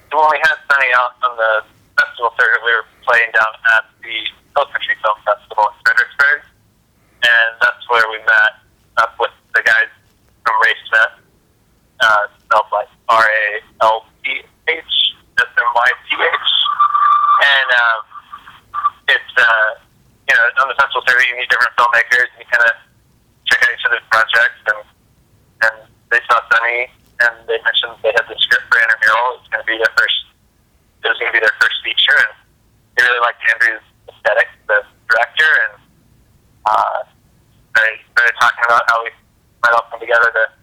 when we had Sunny out on the festival circuit, we were playing down at the Hill Country Film Festival in Fredericksburg, and that's where we met up with the guys from RaceNet, spelled like RALPH, SMYTH, and it's on the festival circuit you meet different filmmakers and you kind of check out each other's projects, and they saw Sunny and they mentioned they had the script for Intramural. It was going to be their first feature, and they really liked Andrew's aesthetic, the director, and started talking about how we might all come together to